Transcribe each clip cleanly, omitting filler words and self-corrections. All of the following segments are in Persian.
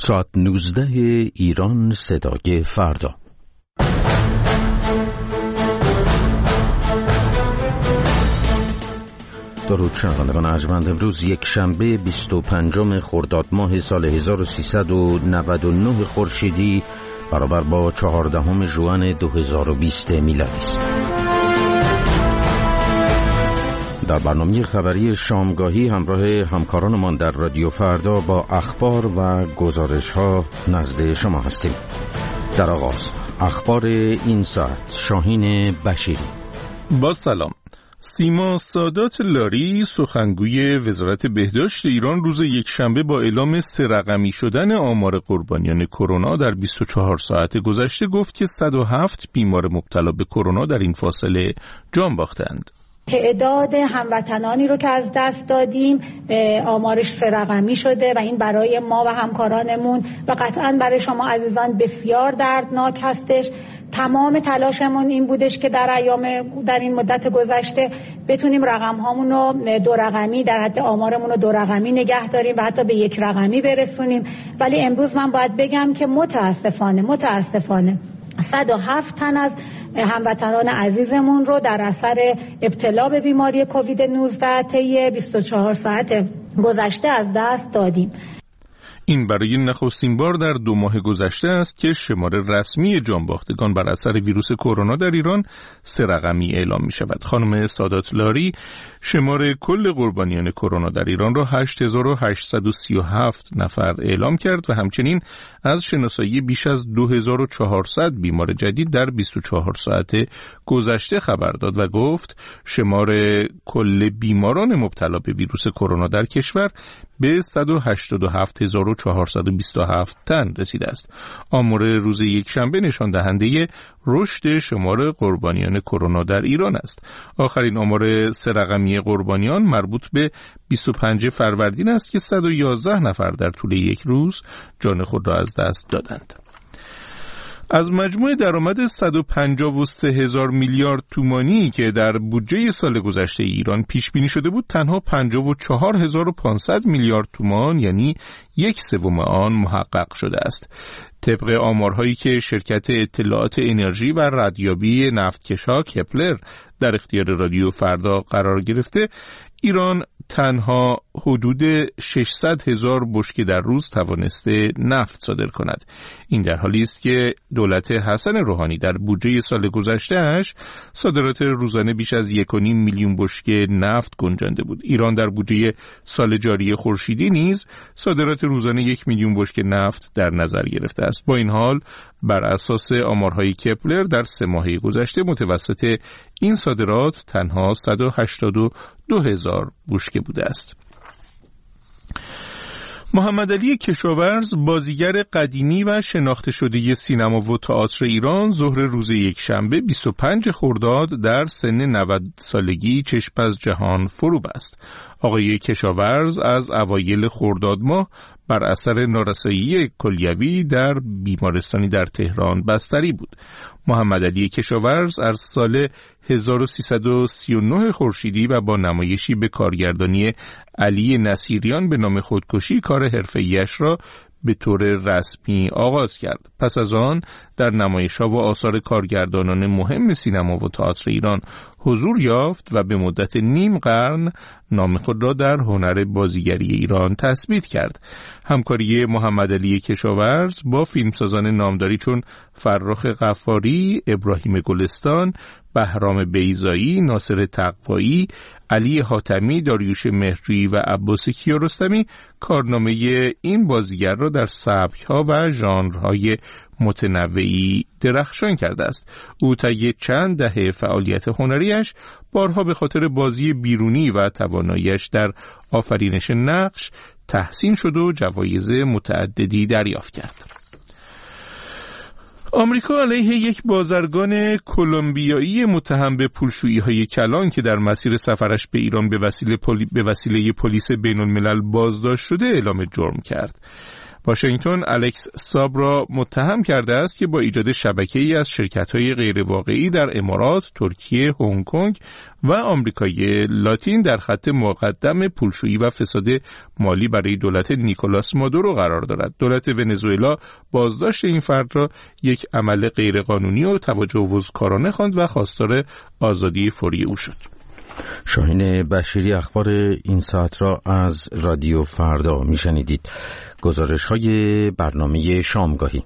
ساعت 19 ایران صدای فردا. درود شنوندگان ارجمند، امروز یک شنبه 25 خرداد ماه سال 1399 خورشیدی برابر با 14 ژوئن 2020 میلادی است. در برنامه خبری شامگاهی همراه همکارانمان در رادیو فردا با اخبار و گزارش‌ها نزد شما هستیم. در آغاز اخبار این ساعت، شاهین بشیری. با سلام. سیما سادات لاری، سخنگوی وزارت بهداشت ایران، روز یکشنبه با اعلام 3 رقمی شدن آمار قربانیان کرونا در 24 ساعت گذشته گفت که 107 بیمار مبتلا به کرونا در این فاصله جان باختند. تعداد هموطنانی رو که از دست دادیم آمارش 3 رقمی شده و این برای ما و همکارانمون و قطعاً برای شما عزیزان بسیار دردناک هستش. تمام تلاشمون این بودش که در این مدت گذشته بتونیم رقم‌هامون رو 2 رقمی، در حد آمارمون رو 2 رقمی نگه داریم و حتی به 1 رقمی برسونیم، ولی امروز من باید بگم که متاسفانه 107 تن از هموطنان عزیزمون رو در اثر ابتلا به بیماری کووید 19 طی 24 ساعت گذشته از دست دادیم. این برای نخستین بار در 2 ماه گذشته است که شمار رسمی جانباختگان بر اثر ویروس کرونا در ایران 3 رقمی اعلام می شود. خانم سادات لاری شمار کل قربانیان کرونا در ایران را 8837 نفر اعلام کرد و همچنین از شناسایی بیش از 2400 بیمار جدید در 24 ساعت گذشته خبر داد و گفت شمار کل بیماران مبتلا به ویروس کرونا در کشور به 187427 تن رسیده است. آمار روز یکشنبه نشان دهنده رشد شمار قربانیان کرونا در ایران است. آخرین آمار 3 رقمی قربانیان مربوط به 25 فروردین است که 111 نفر در طول یک روز جان خود را از دست دادند. از مجموع درآمد 153,000 میلیارد تومانی که در بودجه سال گذشته ایران پیش بینی شده بود، تنها 54,500 میلیارد تومان، یعنی 1/3 آن محقق شده است. طبق آمارهایی که شرکت اطلاعات انرژی و ردیابی نفتکش‌ها کپلر در اختیار رادیو فردا قرار گرفته، ایران تنها حدود 600,000 بشکه در روز توانسته نفت صادر کند. این در حالی است که دولت حسن روحانی در بودجه سال گذشته‌اش صادرات روزانه بیش از 1.5 میلیون بشکه نفت گنجانده بود. ایران در بودجه سال جاری خورشیدی نیز صادرات روزانه 1 میلیون بشکه نفت در نظر گرفته است. با این حال بر اساس آمارهای کپلر در 3 ماه گذشته متوسط این صادرات تنها 182,000 بشکه بوده است. محمد علی کشاورز، بازیگر قدیمی و شناخته شده سینما و تئاتر ایران، ظهر روز یکشنبه 25 خرداد در سن 90 سالگی چشم از جهان فرو بست. آقای کشاورز از اوایل خرداد ماه بر اثر نارسایی کلیوی در بیمارستانی در تهران بستری بود. محمد علی کشاورز از سال 1339 خورشیدی و با نمایشی به کارگردانی علی نصیریان به نام خودکشی کار حرفه‌ایش را به طور رسمی آغاز کرد. پس از آن در نمایش‌ها و آثار کارگردانان مهم سینما و تئاتر ایران حضور یافت و به مدت نیم قرن نام خود را در هنر بازیگری ایران تثبیت کرد. همکاری محمد علی کشاورز با فیلمسازان نامداری چون فرخ غفاری، ابراهیم گلستان، بهرام بیضایی، ناصر تقوایی، علی حاتمی، داریوش مهرجویی و عباس کیارستمی کارنامه این بازیگر را در سبک‌ها و ژانرهای متنوعی درخشان کرده است. او طی چند دهه فعالیت هنریش بارها به خاطر بازی بیرونی و تواناییش در آفرینش نقش تحسین شد و جوایز متعددی دریافت کرد. آمریکا علیه یک بازرگان کلمبیایی متهم به پولشویی‌های کلان که در مسیر سفرش به ایران به وسیله پلیس بین‌الملل بازداشت شده اعلام جرم کرد. واشنگتن الکس ساب را متهم کرده است که با ایجاد شبکه‌ای از شرکت‌های غیرواقعی در امارات، ترکیه، هنگ کنگ و آمریکای لاتین در خط مقدم پولشویی و فساد مالی برای دولت نیکولاس مادورو قرار دارد. دولت ونزوئلا بازداشت این فرد را یک عمل غیرقانونی و تجاوزکارانه خواند و خواستار آزادی فوری او شد. شاهین بشیری اخبار این ساعت را از رادیو فردا میشنیدید. گزارش های برنامه شامگاهی.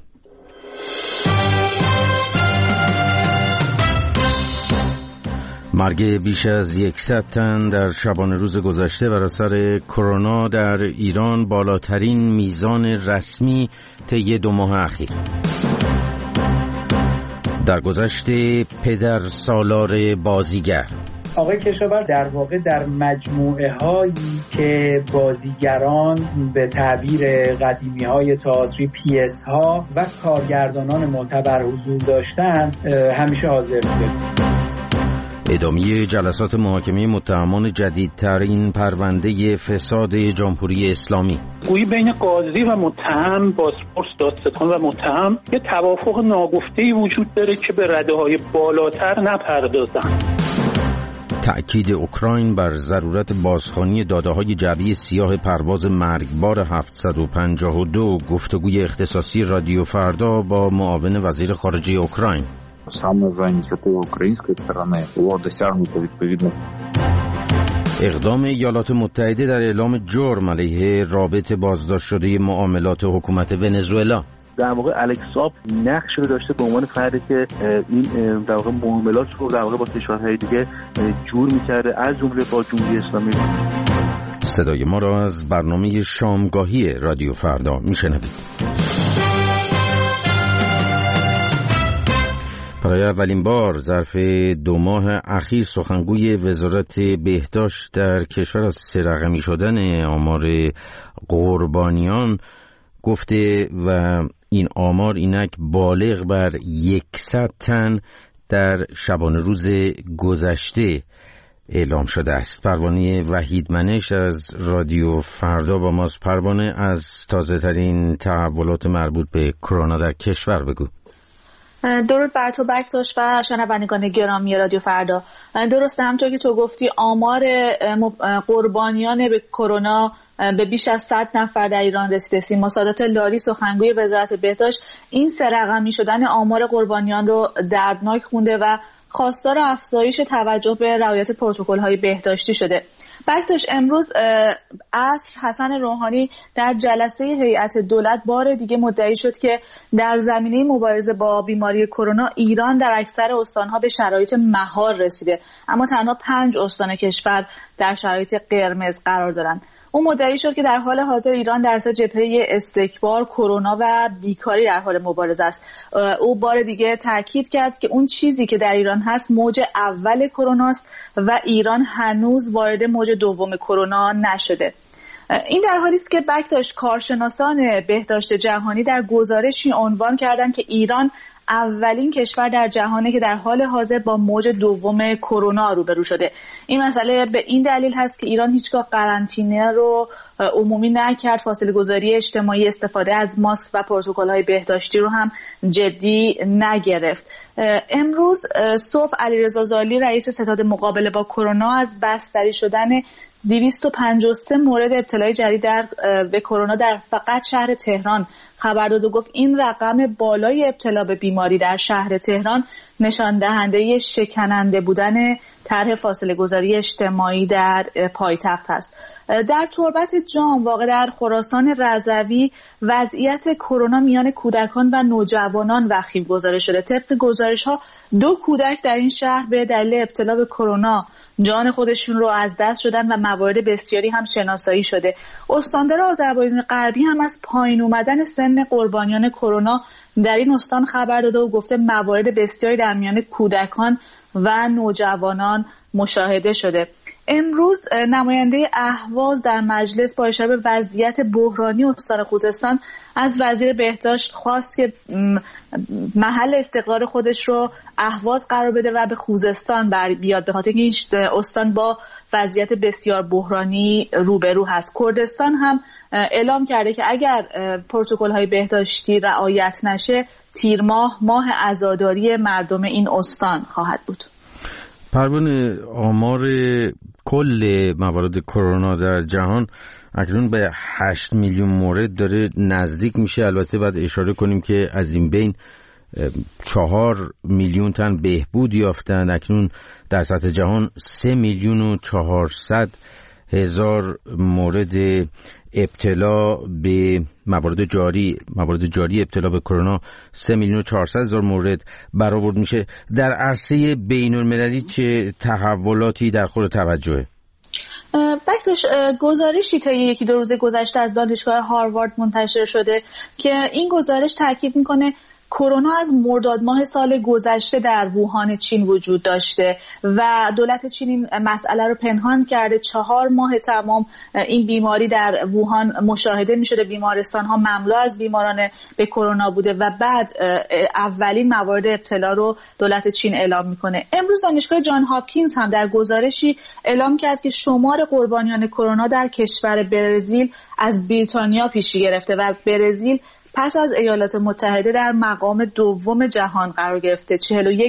مرگ بیش از 100 تن در شبانه روز گذشته بر اثر کرونا در ایران بالاترین میزان رسمی طی 2 ماه اخیر. در گذشته پدر سالار بازیگر آقای کشاورز در واقع در مجموعه هایی که بازیگران به تعبیر قدیمی های تئاتری پیس ها و کارگردانان معتبر حضور داشتند همیشه حاضر بوده. ادامه جلسات محاکمه متهمان جدیدترین پرونده فساد جمهوری اسلامی. گویی بین قاضی و متهم، بازپرس، دادستان و متهم یه توافق ناگفته‌ای وجود داره که به رده‌های بالاتر نپردازن. تأکید اوکراین بر ضرورت بازخوانی داده‌های جعبه سیاه پرواز مرگبار 752. گفتگوی اختصاصی رادیو فردا با معاون وزیر خارجه اوکراین. Саме за ініціативи української сторони було досягнуто відповідно. اقدام ایالات متحده در اعلام جرم علیه رابط بازداشت شده معاملات حکومت ونزوئلا. در واقع الکس ساب نقش رو داشته به عنوان فردی که این در واقع معاملات رو در واقع با کشورهای دیگه جور می‌کرده، از جمله با جمهوری اسلامی. صدای ما را از برنامه شامگاهی رادیو فردا میشنوید. برای اولین بار ظرف 2 ماه اخیر سخنگوی وزارت بهداشت در کشور از 3 رقمی شدن آمار قربانیان گفته و این آمار اینک بالغ بر 100 تن در شبانه روز گذشته اعلام شده است. پروانه وحیدمنش از رادیو فردا با ماست. پروانه، از تازه ترین تحولات مربوط به کرونا در کشور بگو. درود بر تو بکتاش و شنوندگان گرامی رادیو فردا. درسته، همونطور که تو گفتی آمار قربانیان به کرونا به بیش از 100 نفر در ایران رسیده. سیما سادات لاری سخنگوی وزارت بهداشت این 3 رقمی شدن آمار قربانیان رو دردناک خونده و خواستار افزایش توجه به رعایت پروتکل‌های بهداشتی شده. بکتاش، امروز عصر حسن روحانی در جلسه هیئت دولت بار دیگه مدعی شد که در زمینه مبارزه با بیماری کرونا ایران در اکثر استانها به شرایط مهار رسیده، اما تنها 5 استان کشور در شرایط قرمز قرار دارند. اون مدعی شد که در حال حاضر ایران در جبهه استکبار، کرونا و بیکاری در حال مبارزه است. او بار دیگه تاکید کرد که اون چیزی که در ایران هست موج اول کرونا است و ایران هنوز وارد موج دوم کرونا نشده. این در حالی است که بکتاش کارشناسان بهداشت جهانی در گزارشی عنوان کردند که ایران اولین کشور در جهانه که در حال حاضر با موج دوم کرونا روبرو شده. این مسئله به این دلیل هست که ایران هیچگاه قرنطینه رو عمومی نکرد، فاصله گذاری اجتماعی، استفاده از ماسک و پروتکل‌های بهداشتی رو هم جدی نگرفت. امروز صبح علیرضا زالی رئیس ستاد مقابله با کرونا از بستری شدن 253 مورد ابتلای جدید به کرونا در فقط شهر تهران خبر داد و گفت این رقم بالای ابتلا به بیماری در شهر تهران نشان دهنده شکننده بودن طرح فاصله گذاری اجتماعی در پایتخت است. در تربت جام واقع در خراسان رضوی وضعیت کرونا میان کودکان و نوجوانان وخیم گزارش شده. طبق گزارش‌ها 2 کودک در این شهر به دلیل ابتلا به کرونا جان خودشون رو از دست شدن و موارد بسیاری هم شناسایی شده. استاندار آذربایجان غربی هم از پایین اومدن سن قربانیان کرونا در این استان خبر داده و گفته موارد بسیاری در میان کودکان و نوجوانان مشاهده شده. امروز نماینده اهواز در مجلس با اشاره به وضعیت بحرانی استان خوزستان از وزیر بهداشت خواست که محل استقرار خودش رو اهواز قرار بده و به خوزستان بیاد، به خاطر اینکه این استان با وضعیت بسیار بحرانی روبرو هست. کردستان هم اعلام کرده که اگر پروتکل‌های بهداشتی رعایت نشه تیر ماه عزاداری مردم این استان خواهد بود. پروانه، آمار کل موارد کرونا در جهان اکنون به 8 میلیون مورد داره نزدیک میشه. البته باید اشاره کنیم که از این بین 4 میلیون تن بهبود یافتن. اکنون در سطح جهان 3 میلیون و 400 هزار مورد ابتلا به موارد جاری ابتلا به کرونا 3 میلیون و 400 هزار مورد برآورد میشه. در عرصه بین المللی چه تحولاتی در خور توجهه؟ بکتش گزارشی تا یکی دو روز گذشته از دانشگاه هاروارد منتشر شده که این گزارش تاکید میکنه کرونا از مرداد ماه سال گذشته در ووهان چین وجود داشته و دولت چین این مسئله رو پنهان کرده. 4 ماه تمام این بیماری در ووهان مشاهده می شده، بیمارستان ها مملو از بیماران به کرونا بوده و بعد اولین موارد ابتلا رو دولت چین اعلام میکنه. امروز دانشگاه جان هاپکینز هم در گزارشی اعلام کرد که شمار قربانیان کرونا در کشور برزیل از بریتانیا پیشی گرفته و برزیل پس از ایالات متحده در مقام دوم جهان قرار گرفته.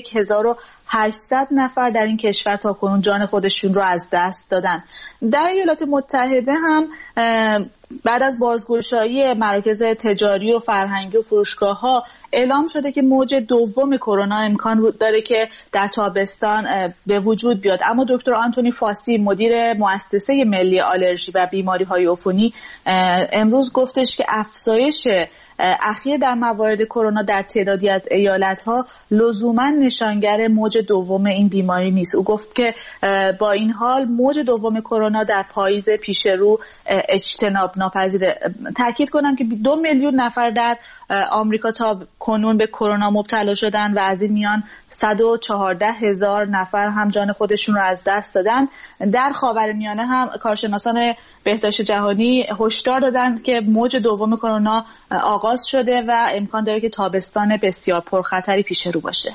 41800 نفر در این کشور تاکنون جان خودشون رو از دست دادن. در ایالات متحده هم بعد از بازگشایی مراکز تجاری و فرهنگی و فروشگاه‌ها اعلام شده که موج دوم کرونا امکان داره که در تابستان به وجود بیاد. اما دکتر آنتونی فاسی مدیر مؤسسه ملی آلرژی و بیماری‌های عفونی امروز گفتش که افزایش اخیر در موارد کرونا در تعدادی از ایالت‌ها لزوماً نشانگر موج دوم این بیماری نیست. او گفت که با این حال موج دوم کرونا در پاییز پیش رو اجتناب ناپذیره. تاکید کنم که 2 میلیون نفر در آمریکا تا کنون به کرونا مبتلا شدن و از این میان 114,000 نفر هم جان خودشون رو از دست دادن. در خاورمیانه هم کارشناسان بهداشت جهانی هشدار دادن که موج دوم کرونا آغاز شده و امکان داره که تابستان بسیار پرخطری پیش رو باشه.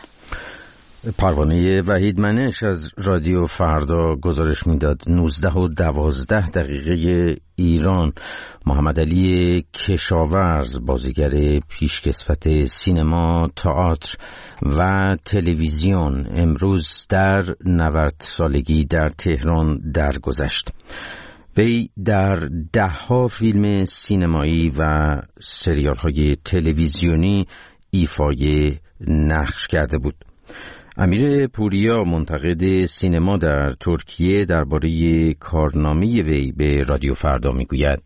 پروانه وحیدمنش از رادیو فردا گزارش میداد. 19:12 ایران. محمد علی کشاورز، بازیگر پیشکسوت سینما، تئاتر و تلویزیون، امروز در 90 سالگی در تهران درگذشت. وی در 10 فیلم سینمایی و سریال‌های تلویزیونی ایفای نقش کرده بود. امیر پوریا، منتقد سینما در ترکیه، درباره کارنامه وی به رادیو فردا میگوید: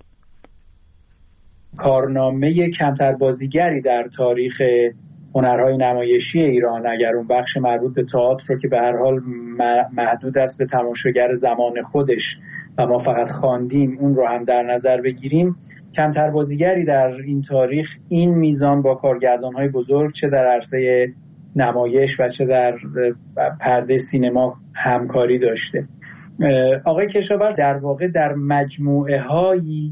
کارنامه کمتر بازیگری در تاریخ هنرهای نمایشی ایران، اگر اون بخش مربوط به تئاتر رو که به هر حال محدود است به تماشاگر زمان خودش و ما فقط خواندیم اون رو هم در نظر بگیریم، کمتر بازیگری در این تاریخ این میزان با کارگردان‌های بزرگ چه در عرصه نمایش و چه در پرده سینما همکاری داشته. آقای کشاورز در واقع در مجموعه هایی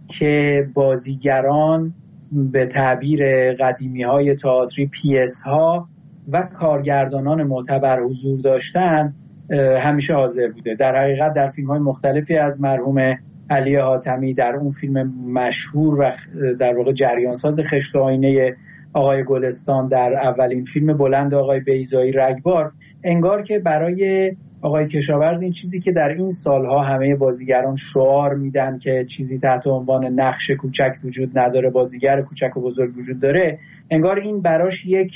که بازیگران به تعبیر قدیمی های تئاتری پیس ها و کارگردانان معتبر حضور داشتن همیشه حاضر بوده. در حقیقت در فیلم های مختلفی از مرحوم علی حاتمی، در اون فیلم مشهور و در واقع جریانساز خشت و آینه آقای گلستان، در اولین فیلم بلند آقای بیضایی رگبار، انگار که برای آقای کشاورز این چیزی که در این سالها همه بازیگران شعار میدن که چیزی تحت عنوان نقش کوچک وجود نداره، بازیگر کوچک و بزرگ وجود داره، انگار این براش یک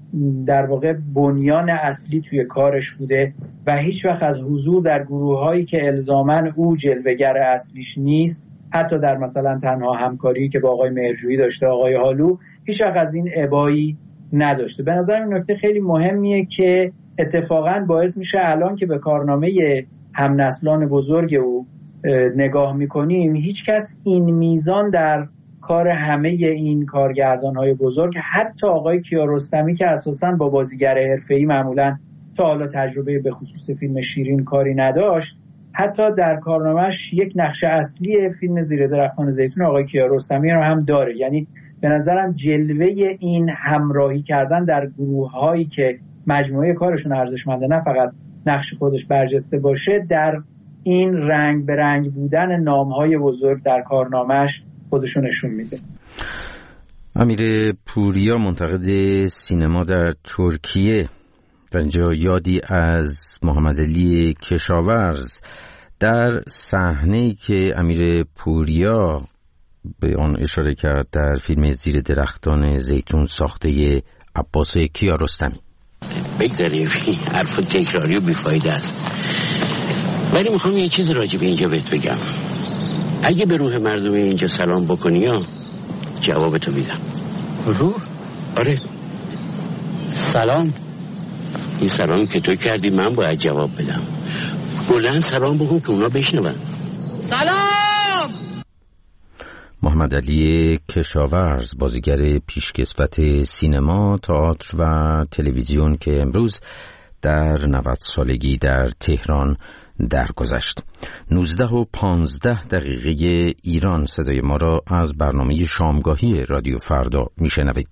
در واقع بنیان اصلی توی کارش بوده و هیچ وقت از حضور در گروه‌هایی که الزاماً او جلوه‌گر اصلیش نیست، حتی در مثلا تنها همکاری که با آقای مهرجویی داشته، آقای هالو، هیچ وقت از این ابایی نداشته. به نظر من نکته خیلی مهمیه که اتفاقاً باعث میشه الان که به کارنامه همنسلان بزرگ او نگاه میکنیم، هیچ کس این میزان در کار همه این کارگردان‌های بزرگ، حتی آقای کیارستمی که اساساً با بازیگر حرفه‌ای معمولاً تا حالا تجربه به خصوص فیلم شیرین کاری نداشت، حتی در کارنامه‌اش یک نقش اصلی فیلم زیر درختان زیتون آقای کیارستمی رو هم داره. یعنی به نظرم جلوه این همراهی کردن در گروه‌هایی که مجموعه کارشون ارزشمنده، نه فقط نقش خودش برجسته باشه، در این رنگ به رنگ بودن نام‌های بزرگ در کارنامه‌اش خودشو نشون میده. امیر پوریا منتقد سینما در ترکیه در اینجا یادی از محمد علی کشاورز در صحنه‌ای که امیر پوریا به آن اشاره کرد در فیلم زیر درختان زیتون ساخته عباس کیارستمی. بگذاریم حرف تکراری و بیفایده است، ولی میخوام یه چیز راجع به اینجا بهت بگم. اگه به روح مردم اینجا سلام بکنی یا جوابتو میدم. روح؟ آره سلام. این سلامی که تو کردی من باید جواب بدم. بلند سلام بکن که اونا بشنون. سلام. محمد علی کشاورز بازیگر پیشکسوت سینما، تئاتر و تلویزیون که امروز در 90 سالگی در تهران درگذشت. 19:15 ایران صدای ما را از برنامه شامگاهی رادیو فردا میشنوید.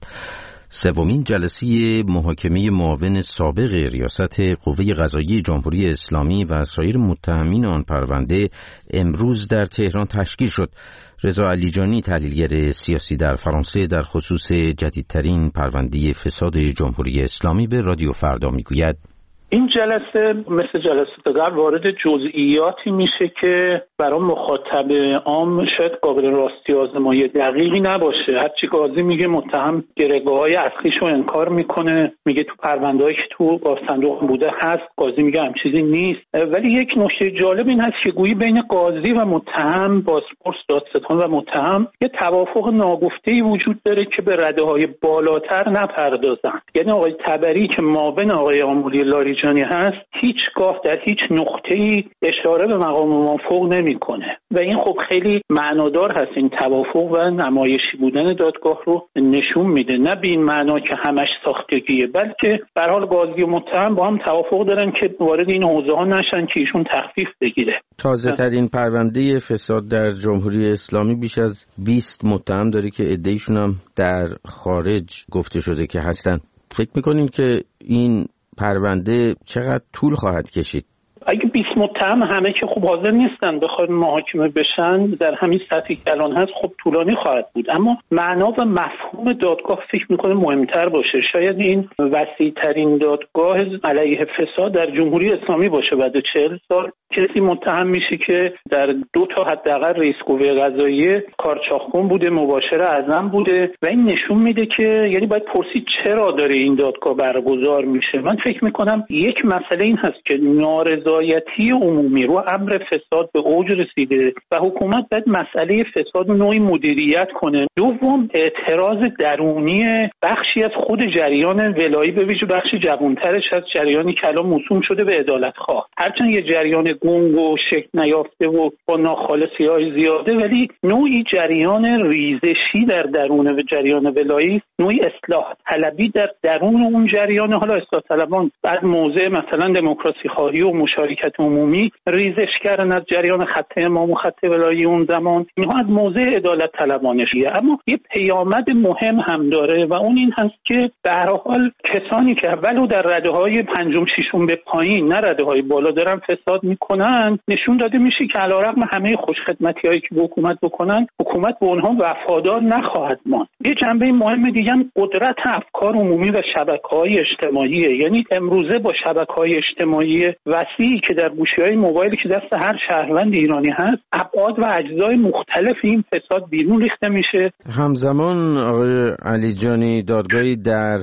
سومین جلسه محاکمه معاون سابق ریاست قوه قضاییه جمهوری اسلامی و سایر متهمین آن پرونده امروز در تهران تشکیل شد. رضا علیجانی تحلیلگر سیاسی در فرانسه در خصوص جدیدترین پرونده فساد جمهوری اسلامی به رادیو فردا میگوید این جلسه مثل جلسات قبل وارد جزئیاتی میشه که برای مخاطب عام شاید قابل راستی آزمایی دقیقی نباشه. هرچی قاضی میگه متهم گره‌گاه‌های اصلیشو انکار میکنه، میگه تو پرونده‌ای که تو صندوق بوده هست، قاضی میگه هم چیزی نیست. ولی یک نکته جالب این هست که گویی بین قاضی و متهم، بازپرس، دادستان و متهم یه توافق ناگفته‌ای وجود داره که به رده‌های بالاتر نپردازن. یعنی آقای طبری که معاون آقای آملی لاریجانی هست هیچگاه در هیچ نقطه‌ای اشاره به مقام موافق نمی‌کنه و این خب خیلی معنادار هست. این توافق و نمایشی بودن دادگاه رو نشون میده، نه به این معنا که همش ساختگیه، بلکه به هر حال قاضی و متهم با هم توافق دارن که وارد این حوزه‌ها نشن که ایشون تخفیف بگیره. تازه ترین پرونده فساد در جمهوری اسلامی بیش از 20 متهم داره که عده‌ایشون هم در خارج گفته شده که هستن. فکر می‌کنین که این پرونده چقدر طول خواهد کشید؟ اگه 20 متهم همه که خوب حاضر نیستن بخواد محاکمه بشن در همین سطحی که الان هست، خب طولانی خواهد بود. اما معنا و مفهوم دادگاه فکر میکنه مهمتر باشه. شاید این وسیع ترین دادگاه علیه فساد در جمهوری اسلامی باشه. بعد 40 سال کسی متهم میشه که در 2 تا حداقل رئیس قوه قضاییه کارچاخکن بوده، مباشر اعظم بوده و این نشون میده که یعنی باید پرسید چرا داره این دادگاه برگزار میشه. من فکر میکنم یک مسئله این هست که نارضایتی عمومی رو امر فساد به اوج رسیده و حکومت باید مسئله فساد نوعی مدیریت کنه. دوم اعتراض درونی بخشی از خود جریان ولایی، به ویژه بخش جوانترش از جریانی که الان موسوم شده به عدالت‌خواه، هرچند یه جریان گنگ و شکل نیافته و با ناخالصی‌های زیاده، ولی نوعی جریان ریزشی در درون جریان ولایی، نوعی اصلاح طلبی در درون اون جریان. حالا اصلاح طلبان بعد موضع مثلا دموکراسی خواهی و مشارکت عمومی ریزش کردن از جریان خط امام و خط ولایی اون زمان، اینها از موضع عدالت طلبانشیه. اما یه پیامد مهم هم داره و اون این هست که به هر حال کسانی که ولو در رده‌های پنجم ششم به پایین نه رده‌های بالا دارن فساد میکنن، نشون داده میشه که علیرغم همه خوشخدمتی‌هایی که به حکومت بکنن، حکومت به اونها وفادار نخواهد ماند. یه جنبه مهم دیگه هم قدرت افکار عمومی و شبکه‌های اجتماعیه. یعنی امروزه با شبکه‌های اجتماعی وسیعی که در گوشی‌های موبایلی که دست هر شهروند ایرانی هست، ابعاد و اجزای مختلف این فساد بیرون ریخته میشه. همزمان آقای علیجانی دادگاهی در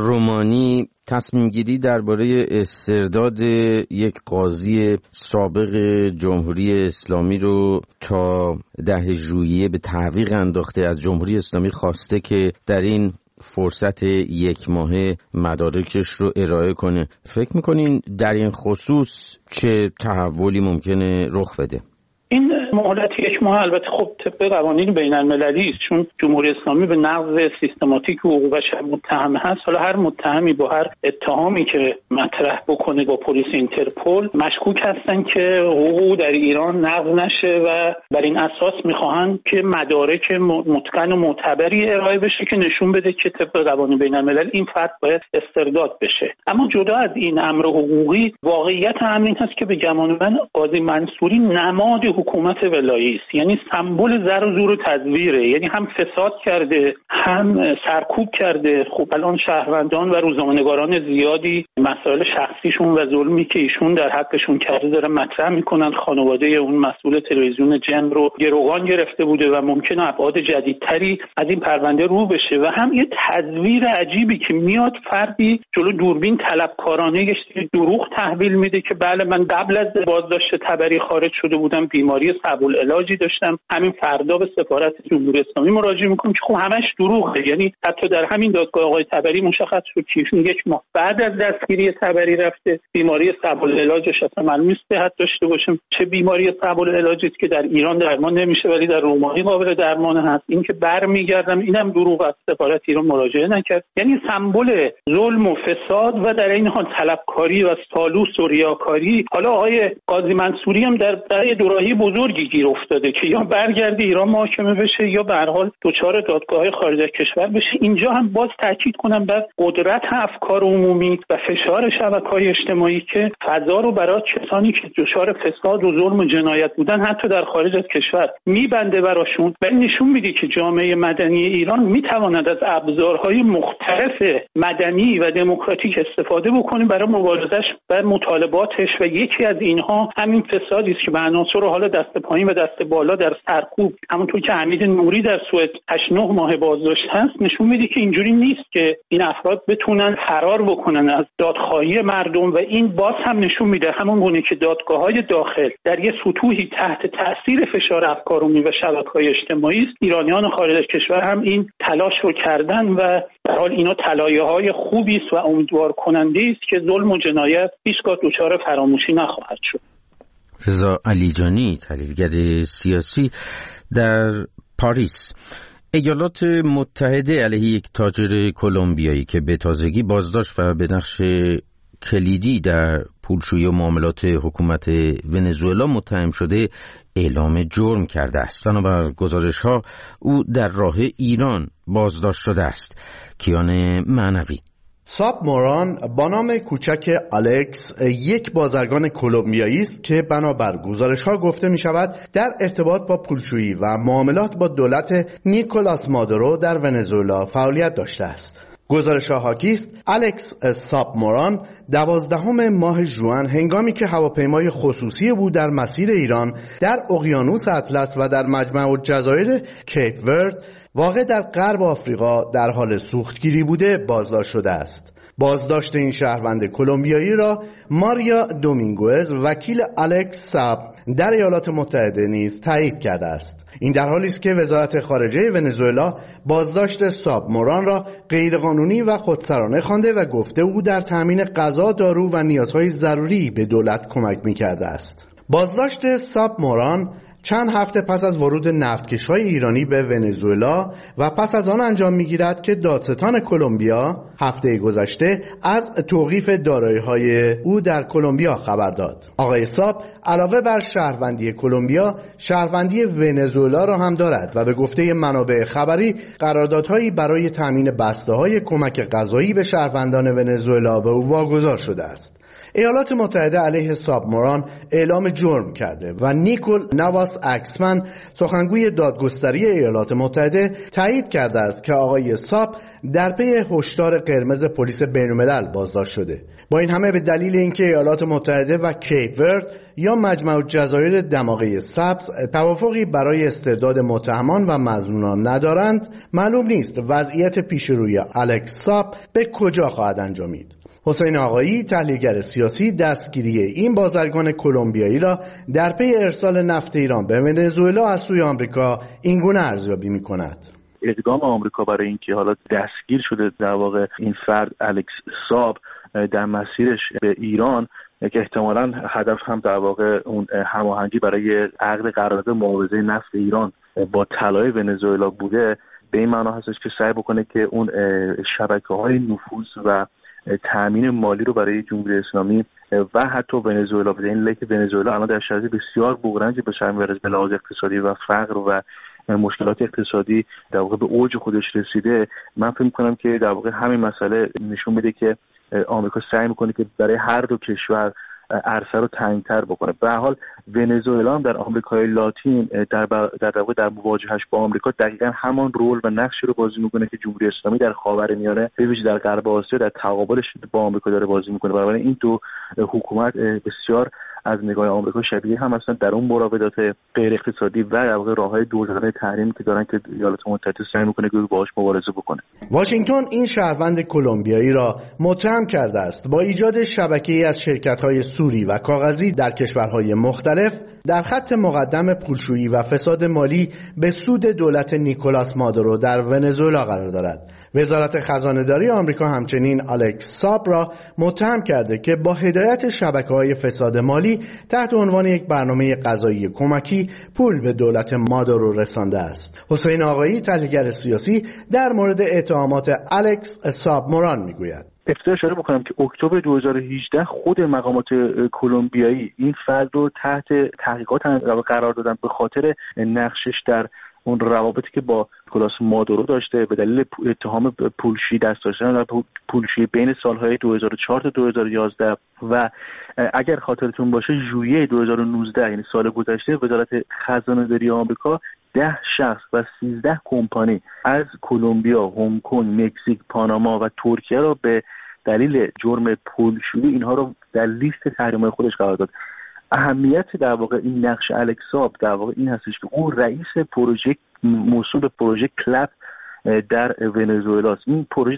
رومانی تصمیم گیری درباره استرداد یک قاضی سابق جمهوری اسلامی رو تا 10 ژوئیه به تعویق انداخته. از جمهوری اسلامی خواسته که در این فرصت 1 ماهه مدارکش رو ارائه کنه. فکر میکنین در این خصوص چه تحولی ممکنه رخ بده؟ این مهلت 1 ماه البته خب طبق قوانین بین المللی است، چون جمهوری اسلامی به نقض سیستماتیک حقوق بشر متهم هست. حالا هر متهمی با هر اتهامی که مطرح بکنه با پلیس اینترپل مشکوک هستن که حقوق در ایران نقض نشه و بر این اساس میخواهند که مدارک متقن و معتبری ارائه بشه که نشون بده که طبق قوانین بین الملل این فرد باید استرداد بشه. اما جدا از این امر حقوقی، واقعیت همین هست که به گمان من قاضی منصوری نماد حکومت ولایی است، یعنی سمبل زر و زور و تزویره، یعنی هم فساد کرده هم سرکوب کرده. خب الان شهروندان و روزنامه‌نگاران زیادی مسائل شخصیشون و ظلمی که ایشون در حقشون کرده دارن مطرح میکنن. خانواده اون مسئول تلویزیون جن رو گروگان گرفته بوده و ممکنه ابعاد جدیدتری از این پرونده رو بشه و هم یه تزویر عجیبی که میاد فردی جلو دوربین طلبکارانه دروغ تحویل میده که بله من قبل از بازداشت تبری خارج شده بودم، بیماری صعب العلاجی داشتم، همین فردا به سفارت جمهوری اسلامی مراجعه میکنم که خب همش دروغه. یعنی حتی در همین دادگاه آقای تبری مشخص شد که ایشون 1 ماه بعد از دستگیری تبری رفته، بیماری صعب العلاجش اصلا معلوم نیست صحت داشته باشه. چه بیماری صعب العلاجی است که در ایران درمان نمیشه ولی در رومانی قابل درمان هست. این که برمیگردم اینم دروغ است، سفارت ایران مراجعه نکرد. یعنی سمبل ظلم و فساد و در این حال طلبکاری و سالوس و ریاکاری. حالا آقای قاضی منصوری هم در دوراهی بزرگی گیر افتاده که یا برگرده ایران محاکمه بشه یا به هر حال دچار دادگاه خارج از کشور بشه. اینجا هم باز تاکید کنم بر قدرت افکار عمومی و فشار شبکه‌های اجتماعی که فضا رو برای کسانی که دچار فساد و ظلم و جنایت بودن حتی در خارج از کشور میبنده براشون و نشون میده که جامعه مدنی ایران میتواند از ابزارهای مختلف مدنی و دموکراتیک استفاده بکنه برای مبارزش و مطالباتش و یکی از اینها همین فسادی است که به عناصر حالا دست پایین و دست بالا در سرکوب همونطور که حمید نوری در سوئد 8-9 ماه بازداشت هست نشون میده که اینجوری نیست که این افراد بتونن فرار بکنن از دادخواهی مردم و این باز هم نشون میده همون گونه که دادگاه‌های داخل در یه سطوحی تحت تاثیر فشار افکار عمومی و شبکه‌های اجتماعی است، ایرانیان خارج از کشور هم این تلاش رو کردن و در حال اینا طلایه‌های خوبی است و امیدوار کننده است که ظلم و جنایت هیچگاه دچار فراموشی نخواهد شد. رضا علیجانی، تحلیلگر سیاسی در پاریس. ایالات متحده علیه یک تاجر کلمبیایی که به تازگی بازداشت و به نقش کلیدی در پولشویی و معاملات حکومت ونزوئلا متهم شده اعلام جرم کرده است. بنابر گزارش‌ها او در راه ایران بازداشت شده است. کیان معنوی. ساب موران با نام کوچک الکس یک بازرگان کلمبیایی است که بنابر گزارش‌ها گفته می‌شود در ارتباط با پولشویی و معاملات با دولت نیکولاس مادورو در ونزوئلا فعالیت داشته است. گزارش‌ها حاکی است الکس ساب موران 12 ماه ژوئن هنگامی که هواپیمای خصوصی او در مسیر ایران در اقیانوس اطلس و در مجمع الجزایر کیپ ورد واقع در غرب آفریقا در حال سوختگیری بوده بازداشت شده است. بازداشت این شهروند کلمبیایی را ماریا دومینگوز وکیل الکس ساب در ایالات متحده نیز تایید کرده است. این در حالی است که وزارت خارجه ونزوئلا بازداشت ساب موران را غیرقانونی و خودسرانه خوانده و گفته او در تامین غذا، دارو و نیازهای ضروری به دولت کمک می‌کرده است. بازداشت ساب موران چند هفته پس از ورود نفتکش‌های ایرانی به ونزوئلا و پس از آن انجام می‌گیرد که دادستان کلمبیا هفته گذشته از توقیف دارایی‌های او در کلمبیا خبر داد. آقای ساب علاوه بر شهروندی کلمبیا، شهروندی ونزوئلا را هم دارد و به گفته منابع خبری قراردادهایی برای تامین بسته‌های کمک غذایی به شهروندان ونزوئلا به او واگذار شده است. ایالات متحده علیه ساب موران اعلام جرم کرده و نیکول نواس اکسمن سخنگوی دادگستری ایالات متحده تایید کرده است که آقای ساب در پی هشدار قرمز پلیس بین‌الملل بازداشت شده. با این همه به دلیل اینکه ایالات متحده و کیپ ورد یا مجمع الجزایر دماغه سبز توافقی برای استرداد متهمان و مظنونان ندارند، معلوم نیست وضعیت پیشروی الکس ساب به کجا خواهد انجامید. حسین آقایی، تحلیلگر سیاسی، دستگیری این بازرگان کلمبیایی را در پی ارسال نفت ایران به ونزوئلا از سوی آمریکا اینگونه ارزیابی می‌کند. اقدام آمریکا برای اینکه حالا دستگیر شده در واقع این فرد الکس ساب در مسیرش به ایران که احتمالاً هدف هم در واقع اون هماهنگی برای عقد قرارداد معاوضه نفت ایران با طلای ونزوئلا بوده، به این معنا هستش که سعی بکنه که اون شبکه‌های نفوذ و تامین مالی رو برای جمهوری اسلامی و حتی ونزوئلا بده. این لیک ونزوئلا الان در شرایط بسیار بحرانی به سر میبره به لحاظ اقتصادی و فقر و مشکلات اقتصادی در واقع به اوج خودش رسیده. من فکر می‌کنم که در واقع همین مسئله نشون میده که آمریکا سعی می‌کنه که برای هر دو کشور عرصه رو تنگ‌تر بکنه. به هر حال ونزوئلا هم در آمریکای لاتین در مواجهش با آمریکا دقیقاً همان رول و نقشی رو بازی میکنه که جمهوری اسلامی در خاورمیانه به ویژه در غرب آسیا در تقابلش با آمریکا داره بازی میکنه. بنابراین این دو حکومت بسیار از نگاه آمریکا شبیه هم هستن در اون مراودات غیر اقتصادی و در واقع راههای دوزانه تحریم که دارن که ایالات متحده سعی میکنه که باهاش مبارزه بکنه. واشنگتن این شهروند کلمبیایی را متهم کرده است با ایجاد شبکه‌ای از شرکت‌های سوری و کاغذی در کشورهای مختلف در خط مقدم پولشویی و فساد مالی به سود دولت نیکولاس مادورو در ونزوئلا قرار دارد. وزارت خزانه‌داری آمریکا همچنین الکس ساب را متهم کرده که با هدایت شبکه‌های فساد مالی تحت عنوان یک برنامه غذایی کمکی پول به دولت مادورو رسانده است. حسین آقایی، تحلیلگر سیاسی، در مورد اتهامات الکس ساب موران میگوید: افتخار اشاره بکنم که اکتبر 2018 خود مقامات کلمبیایی این فرد رو تحت تحقیقات قرار دادن به خاطر نقشش در اون روابطی که با نیکولاس مادورو داشته به دلیل اتهام پولشویی دست داشتن و پولشویی بین سالهای 2004 تا 2011 و اگر خاطرتون باشه ژوئیه 2019 یعنی سال گذشته وزارت خزانه‌داری آمریکا 10 شخص و 13 کمپانی از کلمبیا، هنگ کنگ، مکزیک، پاناما و ترکیه را به دلیل جرم پولشویی اینها رو در لیست تحریم‌های خودش قرار داد. اهمیت در واقع این نقش الکس ساب در واقع این هستش که او رئیس پروژه موسوم به پروژه کلپ در ونزوئلا است. این پروژه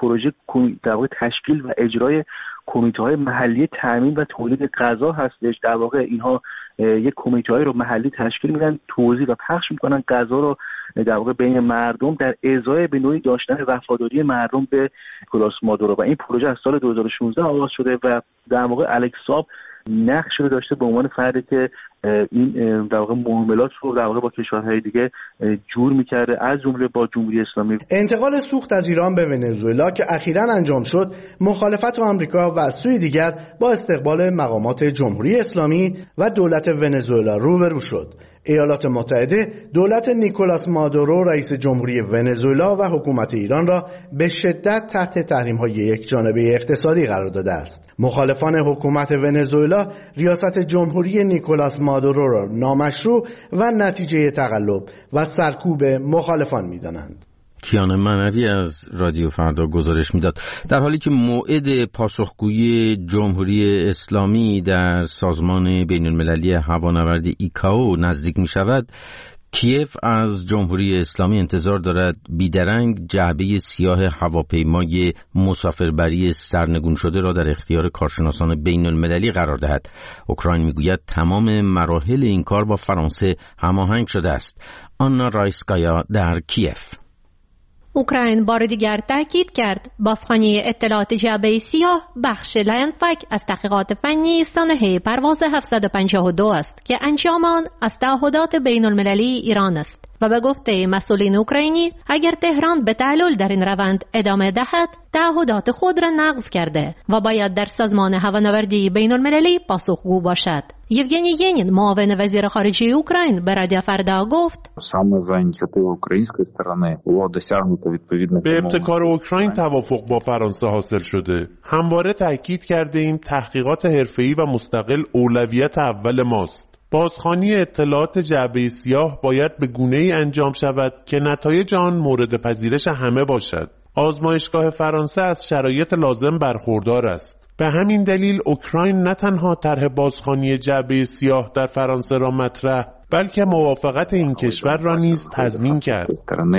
در واقع تشکیل و اجرای کمیته‌های محلی تامین و تولید غذا هستش. در واقع اینها یک کمیته‌ای رو محلی تشکیل میدن، توزیع و پخش میکنن غذا رو در واقع بین مردم در ازای به نوعی داشتن وفاداری مردم به نیکولاس مادورو و این پروژه از سال 2016 آغاز شده و در واقع الکس ساب نقش رو داشته به عنوان فردی که این در واقع معاملات رو در واقع با کشورهای دیگه جور می‌کرده از جمله با جمهوری اسلامی. انتقال سوخت از ایران به ونزوئلا که اخیراً انجام شد مخالفت آمریکا و از سوی دیگر با استقبال مقامات جمهوری اسلامی و دولت ونزوئلا روبرو شد. ایالات متحده دولت نیکولاس مادورو رئیس جمهوری ونزوئلا و حکومت ایران را به شدت تحت تحریم‌های یکجانبه اقتصادی قرار داده است. مخالفان حکومت ونزوئلا ریاست جمهوری نیکولاس مادورو را نامشروع و نتیجه تقلب و سرکوب مخالفان می‌دانند. کیان منری از رادیو فردا گزارش میداد. در حالی که موعد پاسخگویی جمهوری اسلامی در سازمان بین المللی هوانوردی ایکائو نزدیک می شود، کیف از جمهوری اسلامی انتظار دارد بیدرنگ جعبه سیاه هواپیمای مسافربری سرنگون شده را در اختیار کارشناسان بین المللی قرار دهد. اوکراین میگوید تمام مراحل این کار با فرانسه هماهنگ شده است. آنا رایسکایا در کیف. اوکراین بار دیگر تاکید کرد بازخوانی اطلاعات جعبه سیاه بخش لندفک از تحقیقات فنی سانحه پرواز 752 است که انجام آن از تعهدات بین المللی ایران است و به گفته مسئولین اوکراینی اگر تهران به تعلل در این روند ادامه دهد تعهدات خود را نقض کرده و باید در سازمان هوانوردی بین المللی پاسخگو باشد. یوگنی ینین معاون وزیر خارجه اوکراین به رادیو فردا گفت به ابتکار اوکراین توافق با فرانسه حاصل شده. همواره تاکید کرده ایم تحقیقات حرفه‌ای و مستقل اولویت اول ماست. بازخوانی اطلاعات جعبه سیاه باید به گونه‌ای انجام شود که نتایج آن مورد پذیرش همه باشد. آزمایشگاه فرانسه از شرایط لازم برخوردار است. به همین دلیل اوکراین نه تنها طرح بازخوانی جعبه سیاه در فرانسه را مطرح بلکه موافقت این کشور را نیز تضمین کرد.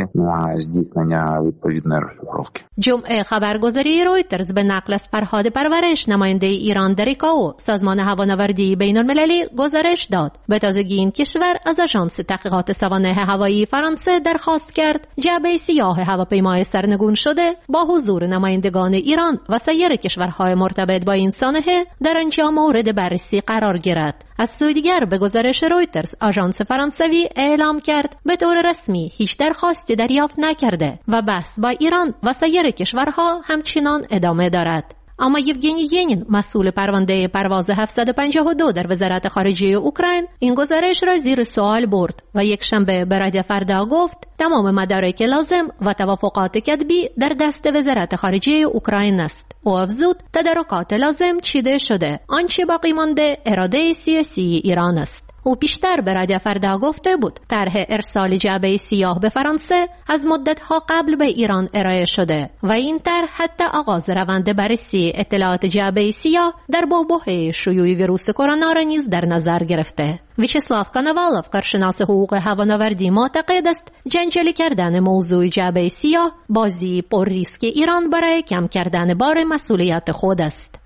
جمعه خبرگزاری رویترز به نقل از فرهاد پرورش نماینده ایران در ایکائو سازمان هوانوردی بین المللی گزارش داد. به تازگی این کشور از آژانس تحقیقات سوانح هوایی فرانسه درخواست کرد جعبه سیاه هواپیمای سرنگون شده با حضور نمایندگان ایران و سایر کشورهای مرتبط با این سانحه در آنجا مورد بررسی قرار گیرد. از سوی دیگر به گزارش رویترز آژانس فرانسوی اعلام کرد به طور رسمی هیچ درخواستی دریافت نکرده و بحث با ایران و سایر کشورها همچنان ادامه دارد. اما یوگنی ینین مسئول پرونده پرواز 752 در وزارت خارجه اوکراین این گزارش را زیر سوال برد و یک شنبه به رادیو فردا گفت تمام مدارک لازم و توافقات کتبی در دست وزارت خارجه اوکراین است. او افزود تدارکات لازم چیده شده، آنچه باقی مانده اراده سیاسی ایران است. او بیشتر به رادیو فردا گفته بود طرح ارسال جعبه سیاه به فرانسه از مدت‌ها قبل به ایران ارائه شده و این طرح حتی آغاز روند بررسی اطلاعات جعبه سیاه در بحبوحه شیوع ویروس کرونا را نیز در نظر گرفته. ویچسلاو کانوالوف کارشناس حقوق هوانوردی معتقد است جنجالی کردن موضوع جعبه سیاه بازی پر ریسک ایران برای کم کردن بار مسئولیت خود است.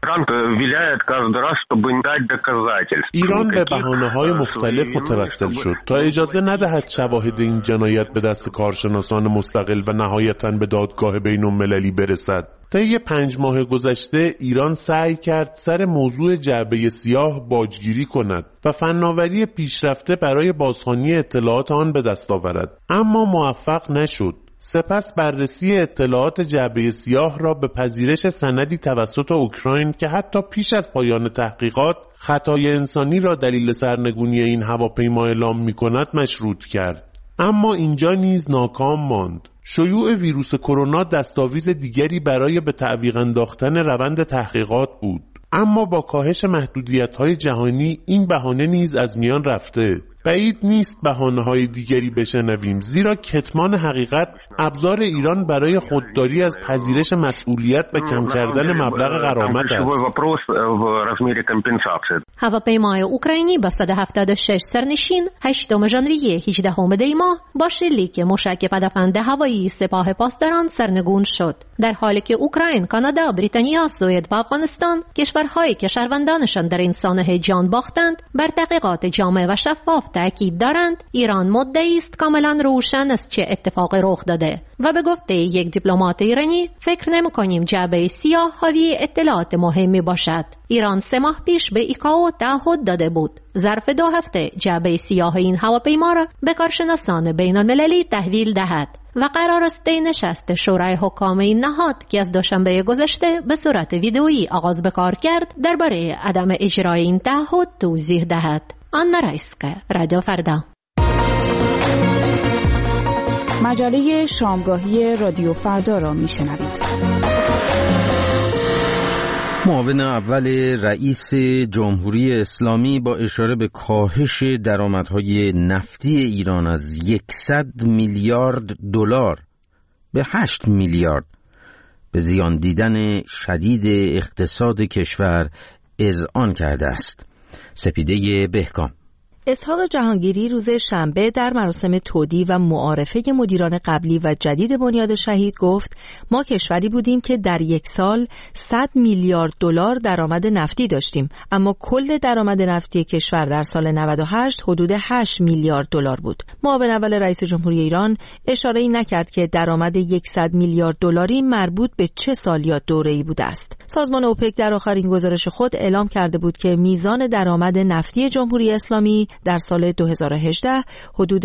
ایران به بهانه‌های مختلف متوسل شد تا اجازه ندهد شواهد این جنایت به دست کارشناسان مستقل و نهایتاً به دادگاه بین‌المللی برسد. طی 5 ماه گذشته ایران سعی کرد سر موضوع جعبه سیاه باجگیری کند و فناوری پیشرفته برای بازخوانی اطلاعات آن به دست آورد، اما موفق نشد. سپس بررسی اطلاعات جعبه سیاه را به پذیرش سندی توسط اوکراین که حتی پیش از پایان تحقیقات خطای انسانی را دلیل سرنگونی این هواپیما اعلام می‌کند مشروط کرد. اما اینجا نیز ناکام ماند. شیوع ویروس کرونا دستاویز دیگری برای به تعویق انداختن روند تحقیقات بود، اما با کاهش محدودیت‌های جهانی این بهانه نیز از میان رفته. بعید نیست بهانه‌های دیگری بشنویم، زیرا کتمان حقیقت ابزار ایران برای خودداری از پذیرش مسئولیت و کم کردن مبلغ غرامت است. هواپیمای اوکراینی با 176 سرنشین 8 ژانویه 18 دی ماه با شلیک موشک پدافند هوایی سپاه پاسداران سرنگون شد، در حالی که اوکراین، کانادا، بریتانیا، سوئد و افغانستان کشورهایی که شهروندانشان در این سانحه جان باختند بر تحقیقات جامع و شفاف تأکید دارند. ایران مدعی است کاملا روشن است چه اتفاقی رخ داده و به گفته یک دیپلمات ایرانی فکر نمی‌کنیم جعبه سیاه حاوی اطلاعات مهمی باشد. ایران 3 ماه پیش به ایکائو تعهد داده بود ظرف 2 هفته جعبه سیاه این هواپیما را به کارشناسان بین‌المللی تحویل دهد و قرار است نشست شورای حکام این نهاد که از دوشنبه گذشته به صورت ویدئویی آغاز به کار کرد درباره عدم اجرای این تعهد توضیح دهد. آنا رایسکه، رادیو فردا. مجله شامگاهی رادیو فردا را میشنوید. معاون اول رئیس جمهوری اسلامی با اشاره به کاهش درآمدهای نفتی ایران از 100 میلیارد دلار به 8 میلیارد به زیان دیدن شدید اقتصاد کشور اذعان کرده است. سپیده بهکام. اسحاق جهانگیری روز شنبه در مراسم تودیع و معارفه مدیران قبلی و جدید بنیاد شهید گفت ما کشوری بودیم که در 1 سال 100 میلیارد دلار درآمد نفتی داشتیم، اما کل درآمد نفتی کشور در سال 98 حدود 8 میلیارد دلار بود. معاون اول رئیس جمهوری ایران اشاره‌ای نکرد که درآمد 100 میلیارد دلاری مربوط به چه سال یا دوره‌ای بوده است. سازمان اوپک در آخرین گزارش خود اعلام کرده بود که میزان درآمد نفتی جمهوری اسلامی در سال 2018 حدود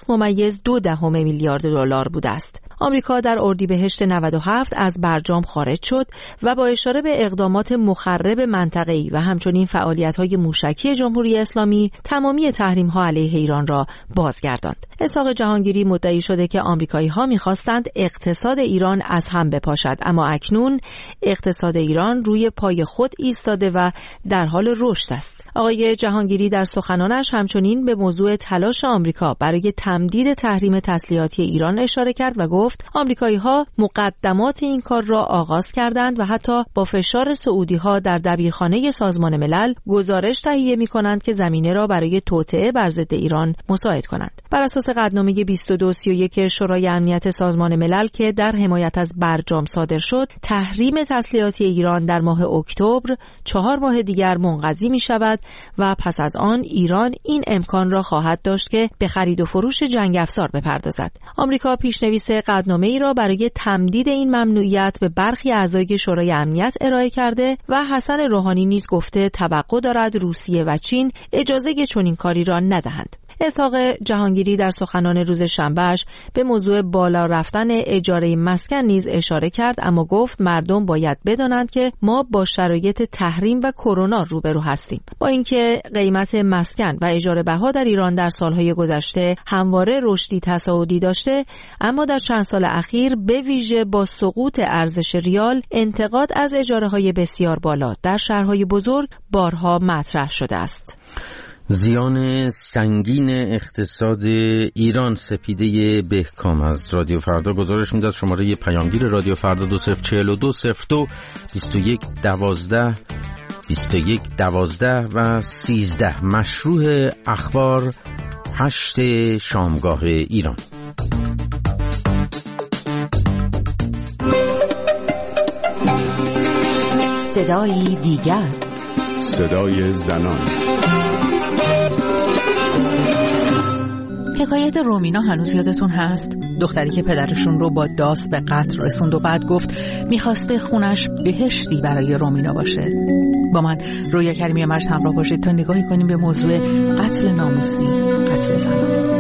60.2 میلیارد دلار بوده است. آمریکا در اردیبهشت 97 از برجام خارج شد و با اشاره به اقدامات مخرب منطقه‌ای و همچنین فعالیت‌های موشکی جمهوری اسلامی تمامی تحریم‌ها علیه ایران را بازگرداند. اسحاق جهانگیری مدعی شده که آمریکایی‌ها می‌خواستند اقتصاد ایران از هم بپاشد، اما اکنون اقتصاد ایران روی پای خود ایستاده و در حال رشد است. آقای جهانگیری در سخنانش همچنین به موضوع تلاش آمریکا برای تمدید تحریم تسلیحاتی ایران اشاره کرد و گفت آمریکایی‌ها مقدمات این کار را آغاز کردند و حتی با فشار سعودی‌ها در دبیرخانه سازمان ملل گزارش تهیه می‌کنند که زمینه را برای توطئه بر ضد ایران مساعد کنند. بر اساس قطعنامه 2231 شورای امنیت سازمان ملل که در حمایت از برجام صادر شد، تحریم تسلیحاتی ایران در ماه اکتبر 4 ماه دیگر منقضی می‌شود و پس از آن ایران این امکان را خواهد داشت که به خرید و فروش جنگ افزار بپردازد. آمریکا پیشنویس قطعنامه‌ای را برای تمدید این ممنوعیت به برخی اعضای شورای امنیت ارائه کرده و حسن روحانی نیز گفته توقع دارد روسیه و چین اجازه چنین کاری را ندهند. اسحاق جهانگیری در سخنان روز شنبهش به موضوع بالا رفتن اجاره مسکن نیز اشاره کرد، اما گفت مردم باید بدانند که ما با شرایط تحریم و کرونا روبرو هستیم. با اینکه قیمت مسکن و اجاره بها در ایران در سالهای گذشته همواره رشدی تصاعدی داشته، اما در چند سال اخیر به ویژه با سقوط ارزش ریال انتقاد از اجاره‌های بسیار بالا در شهرهای بزرگ بارها مطرح شده است. زیان سنگین اقتصاد ایران. سپیده بهکام از رادیو فردا گزارش میداد. شماره پیامگیر رادیو فردا 204202 2112 2112 و 13. مشروع اخبار 8 شامگاه ایران. صدای دیگر، صدای زنان. حکایت رومینا هنوز یادتون هست؟ دختری که پدرشون رو با داس به قتل رسوند و بعد گفت میخواسته خونش بهشتی برای رومینا باشه. با من رویا کریمی مجد همراه باشید تا نگاهی کنیم به موضوع قتل ناموسی، قتل زنان.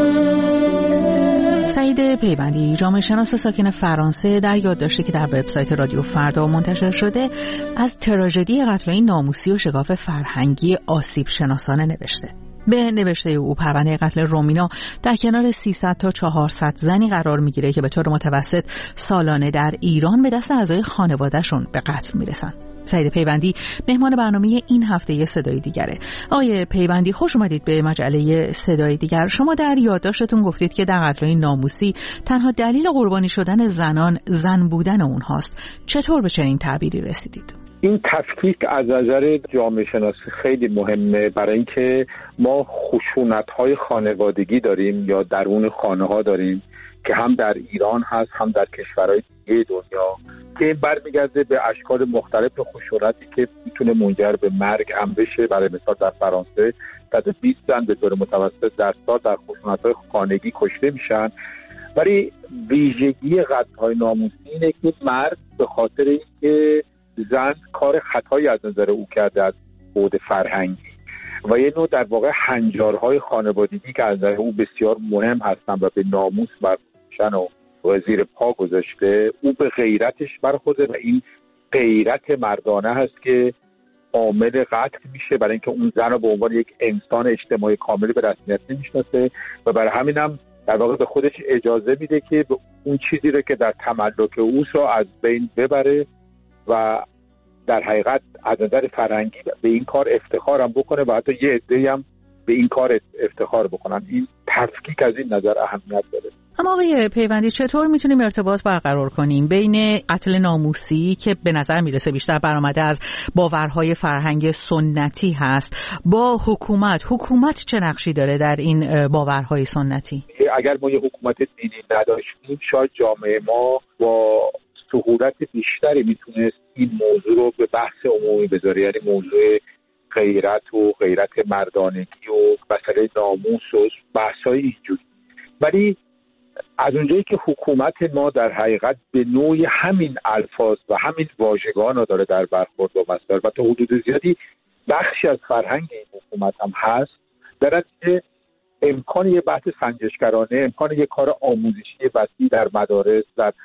سعید پیوندی، جامعه شناس ساکن فرانسه، در یادداشتی که در وبسایت رادیو فردا منتشر شده از تراژدی قتل‌های ناموسی و شگاف فرهنگی آسیب شناسانه نوشته. به نوشته او پرونده قتل رومینا در کنار 300 تا 400 زنی قرار میگیره که به طور متوسط سالانه در ایران به دست اعضای خانواده‌شون به قتل میرسن. سعید پیوندی مهمان برنامه این هفته صدای دیگره. آقای پیوندی، خوش اومدید به مجله صدای دیگر. شما در یادداشتتون گفتید که در قتل‌های ناموسی تنها دلیل قربانی شدن زنان زن بودن اونهاست. چطور به چنین تعبیری رسیدید؟ این تفکیک از نظر جامعه شناسی خیلی مهمه، برای اینکه ما خشونت‌های خانوادگی داریم یا درون خانه‌ها داریم که هم در ایران هست هم در کشورهای دیگه دنیا، که برمیگرده به اشکال مختلف خشونتی که میتونه منجر به مرگ هم بشه. برای مثال در فرانسه 120 زن به طور متوسط در سال در خشونت‌های خانگی کشته میشن. ولی ویژگی قتل‌های ناموسی اینه که مرد به خاطر اینکه زن کار خطایی از نظر او کرده از بعد فرهنگی و یه نوع در واقع هنجارهای خانوادگی که از نظر او بسیار مهم هستن و به ناموس برخوردن و زیر پا گذاشته، او به غیرتش برخورده و این غیرت مردانه هست که عامل قتل میشه، برای اینکه اون زن رو به عنوان یک انسان اجتماعی کامل به رسمیت نمیشناسه و برای همین هم در واقع به خودش اجازه میده که اون چیزی رو که در تملک اوست رو از بین ببره و در حقیقت از نظر فرهنگی به این کار افتخار هم بکنه و حتی یه عده‌ای هم به این کار افتخار بکنن. این تفکیک از این نظر اهمیت داره. اما آقای پیوندی، چطور میتونیم ارتباط برقرار کنیم بین قتل ناموسی که به نظر میرسه بیشتر برآمده از باورهای فرهنگ سنتی هست با حکومت چه نقشی داره در این باورهای سنتی؟ اگر ما یه حکومت دینی نداشتیم شاید جامعه ما با سهولت بیشتری میتونست این موضوع رو به بحث عمومی بذاره، یعنی موضوع غیرت و غیرت مردانگی و مسئله ناموس و بحث‌های اینجوری. ولی از اونجایی که حکومت ما در حقیقت به نوعی همین الفاظ و همین واژگان رو داره در برخورد با مسائل و تا حدود زیادی بخشی از فرهنگ این حکومت هم هست، در نتیجه امکان یه بحث سنجشگرانه، امکان یه کار آموزشی وسیع در مدارس، در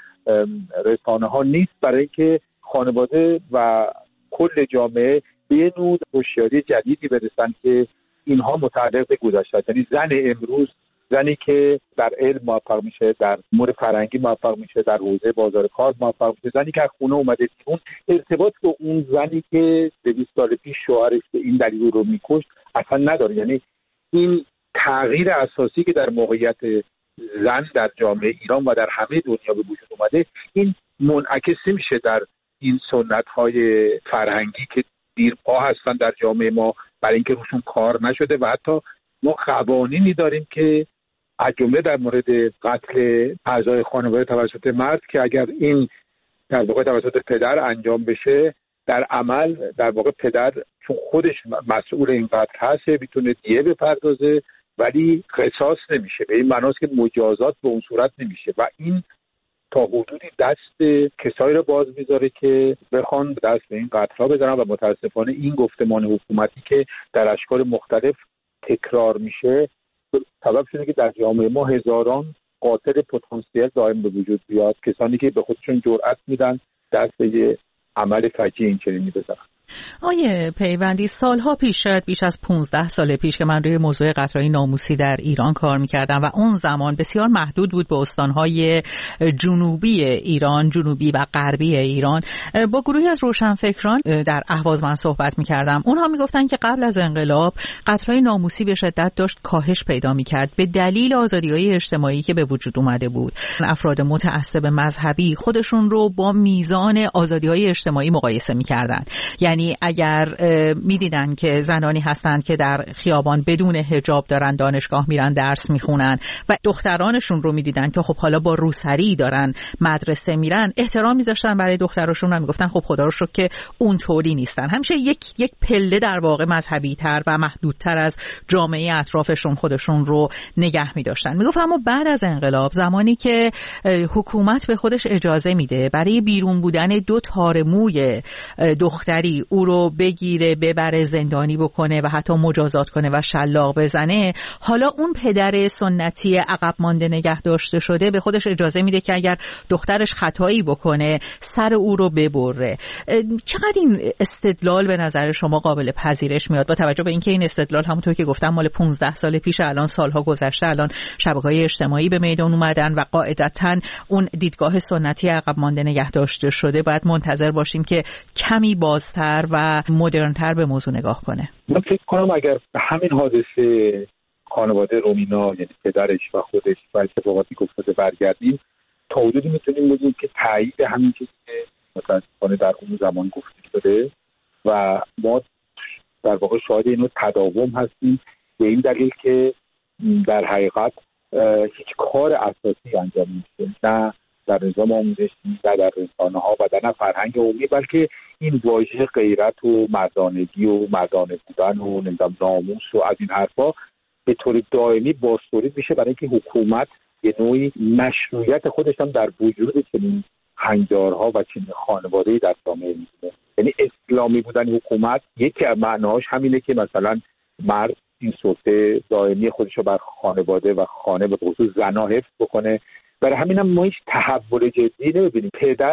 رسانه ها نیست، برای اینکه خانواده و کل جامعه به یه نوع هوشیاری جدیدی برسن که اینها متعلق به گذشته، یعنی زن امروز زنی که در علم موفق میشه، در امور فرهنگی موفق میشه، در حوزه بازار کار موفق میشه، زنی که از خونه اومده بیرون، ارتباط با اون زنی که 200 سال پیش شوهرش به این دلیل رو میکشت اصلا نداره. یعنی این تغییر اساسی که در موقعیت زن در جامعه ایران و در همه دنیا به وجود اومده، این منعکس میشه در این سنت‌های فرهنگی که دیرپا هستن در جامعه ما، برای اینکه روشون کار نشده و حتی ما قوانینی داریم که از جمله در مورد قتل اعضای خانواده توسط مرد که اگر این در واقع توسط پدر انجام بشه، در عمل در واقع پدر چون خودش مسئول این قتل هست میتونه دیه بپردازه ولی قصاص نمیشه، به این معناست که مجازات به اون صورت نمیشه و این تا حدودی دست کسایی رو باز میذاره که بخوان دست به این قتل‌ها بزنن و متاسفانه این گفتمان حکومتی که در اشکال مختلف تکرار میشه سبب شده که در جامعه ما هزاران قاتل پتانسیل دائم به وجود بیاد، کسانی که به خودشون جرأت میدن دست به عمل فجیع این چنینی بزنن. آیه پیوندی، سالها پیش، شاید بیش از 15 سال پیش که من روی موضوع قتل‌های ناموسی در ایران کار می‌کردم و اون زمان بسیار محدود بود به استان‌های جنوبی ایران، جنوبی و غربی ایران، با گروهی از روشنفکران در اهواز من صحبت می‌کردم. اونها می‌گفتن که قبل از انقلاب قتل‌های ناموسی به شدت داشت کاهش پیدا می‌کرد به دلیل آزادی‌های اجتماعی که به وجود اومده بود. افراد متعصب مذهبی خودشون رو با میزان آزادی‌های اجتماعی مقایسه می‌کردن. یعنی اگر میدیدن که زنانی هستند که در خیابان بدون حجاب دارن دانشگاه میرن درس میخونن و دخترانشون رو میدیدن که خب حالا با روسری دارن مدرسه میرن، احترام میذاشتن برای دختراشون و میگفتن خب خدا رو شکر که اونطوری نیستن. همیشه یک پله در واقع مذهبی تر و محدودتر از جامعه اطرافشون خودشون رو نگه میداشتن. میگفت اما بعد از انقلاب، زمانی که حکومت به خودش اجازه میده برای بیرون بودن 2 تار موی دختری او رو بگیره، ببره، زندانی بکنه و حتی مجازات کنه و شلاق بزنه، حالا اون پدر سنتی عقب مانده نگه داشته شده به خودش اجازه میده که اگر دخترش خطایی بکنه سر او رو ببره. چقدر این استدلال به نظر شما قابل پذیرش میاد با توجه به اینکه این استدلال همونطور که گفتم مال 15 سال پیش، الان سالها گذشته، الان شبکه‌های اجتماعی به میدان اومدن و قاعدتاً اون دیدگاه سنتی عقب مانده نگه داشته شده باید منتظر باشیم که کمی بازتر و مدرن‌تر به موضوع نگاه کنه. من فکر کنم اگر به همین حادثه خانواده رومینا، یعنی پدرش و خودش و اتفاقاتی که افتاده برگردیم، تا حدودی میتونیم بگیم که تایید همین چیزی که متأسفانه در اون زمان گفته شده و ما در واقع شاهد اینو تداوم هستیم، به این دلیل که در حقیقت هیچ کار اساسی انجام نمیشه، نه در نظام آموزشی، نه در رسانه‌ها و نه فرهنگ عمومی، بلکه این واژه غیرت و مردانگی و مردانه بودن و ناموس و از این حرفا به طور دائمی بازتولید میشه، برای اینکه حکومت یه نوعی مشروعیت خودش هم در وجود چنین هنجارها و چنین خانواده‌ای در جامعه می‌بینه. یعنی اسلامی بودن حکومت یکی از معناهاش همینه که مثلا مرد این سلطه دائمی خودش رو بر خانواده و خانه به خصوص زنا حفظ بکنه. برای همین هم ما هیچ تحول جدی نمی‌بینیم. پدر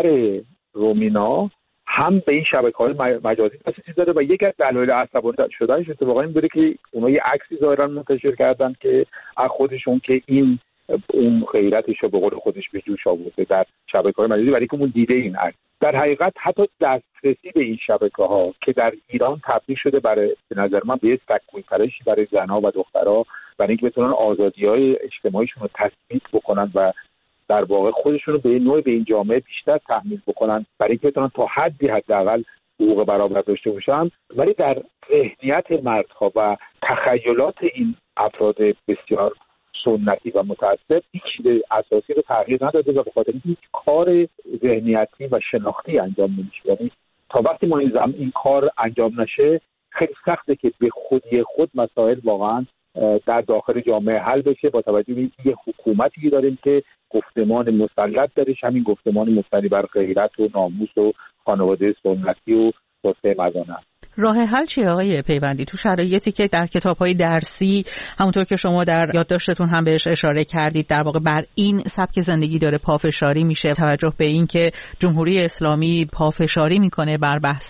رومینا هم به این شبکه‌های مجازی چیز داره و یکی از دلایل عصبانی شدنش اتفاقا این بوده که اونا یه عکسی ظاهرا منتشر کردن که از خودشون که این اون غیرتش رو به قول خودش به جوش آورده در شبکه‌های مجازی، برای که اون دیده این عکس. در حقیقت حتی دسترسی به این شبکه‌ها که در ایران تبدیل شده برای به نظر من به سکوی پرشی برای زن‌ها و دخترها، برای اینکه بتونن آزادی‌های اجتماعیشون رو تثبیت بکنن و در واقع خودشون رو به نوعی به این جامعه بیشتر تحمیل بکنن، برای اینکه بتونن تا حدی حداقل حقوق برابر داشته باشن، ولی در ذهنیت مردها و تخیلات این افراد بسیار سنتی و متعصب هیچ چیز اساسی رو تغییر نداده و به خاطر هیچ کار ذهنیتی و شناختی انجام نمیشه. یعنی تا وقتی ما این کار انجام نشه خیلی سخته که به خودی خود مسائل واقعا در داخل جامعه حل بشه، با توجه به اینکه یه حکومتی داریم که گفتمان مسلط درش همین گفتمان مبتنی بر غیرت و ناموس و خانواده سنتی و توسعه مردانه است. راه حل چیه آقای پیوندی تو شرایطی که در کتاب‌های درسی همونطور که شما در یادداشتتون هم بهش اشاره کردید در واقع بر این سبک زندگی داره پافشاری میشه، توجه به این که جمهوری اسلامی پافشاری میکنه بر بحث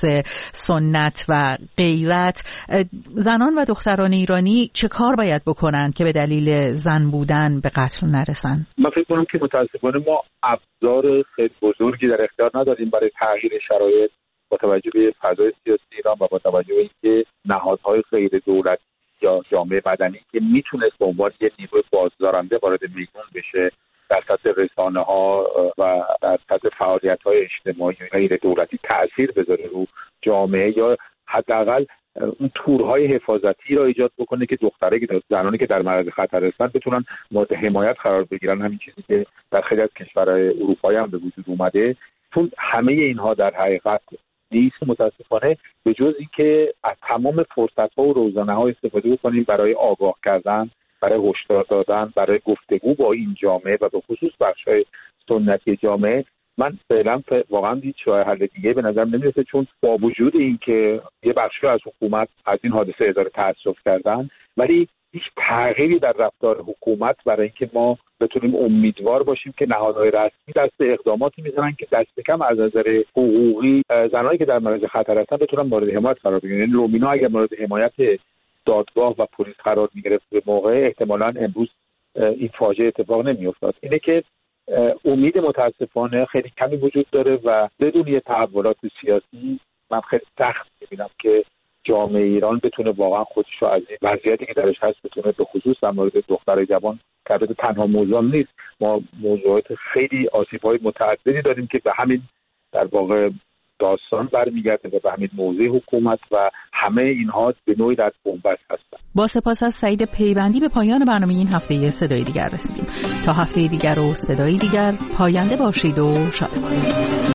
سنت و غیرت، زنان و دختران ایرانی چه کار باید بکنن که به دلیل زن بودن به قتل نرسن؟ من فکر کنم که متاسفانه ما ابزار خیلی بزرگی در اختیار نداریم برای تغییر شرایط، با توجه به فضای سیاسی ایران و با توجه به اینکه نهادهای غیر دولتی یا جامعه مدنی که میتونست به عنوان یه نیروی بازدارنده وارد میدان بشه در سطح رسانه‌ها و در سطح فعالیت‌های اجتماعی غیر دولتی تأثیر بذاره رو جامعه، یا حداقل اون تورهای حفاظتی را ایجاد بکنه که زنانی که در معرض خطر هستن بتونن مورد حمایت قرار بگیرن. همین چیزی که در خیلی از کشورهای اروپایی هم به وجود اومده، چون همه اینها در حقیقت نیست متاسفانه، به جز اینکه از تمام فرصت‌ها و روزانه‌ها استفاده بکنیم برای آگاه کردن، برای هشدار دادن، برای گفتگو با این جامعه و به خصوص بخش‌های سنتی جامعه. من فعلا واقعا هیچ راه حل دیگه به نظر نمیرسه، چون با وجود اینکه یه بخشی از حکومت از این حادثه اظهار تأسف کردن، ولی هیچ تغییری در رفتار حکومت برای اینکه ما بتونیم امیدوار باشیم که نهادهای رسمی دست اقداماتی میزنن که دست کم از نظر حقوقی زنانی که در معرض خطر هستن بتونن مورد حمایت قرار بگیرن. یعنی رومینا اگر مورد حمایت دادگاه و پلیس قرار میگرفت به موقع، احتمالاً امروز این فاجعه اتفاق نمیافتاد. اینه که امید متاسفانه خیلی کمی وجود داره و بدون یه تحولات سیاسی من خیلی سخت می‌بینم که جامعه ایران بتونه واقعا خودش رو از این وضعیتی که درش هست بتونه به خصوص در مورد دخترای جوان که البته تنها موضوع نیست، ما موضوعات خیلی آسیب‌های متعددی داریم که به همین در واقع داستان برمیگرده و به همین موضوع حکومت و همه اینها به نوعی در بنبست هستن. با سپاس از سعید پیوندی به پایان برنامه این هفته صدای دیگر رسیدیم. تا هفته دیگر و صدای دیگر پاینده باشید و شاد باشید.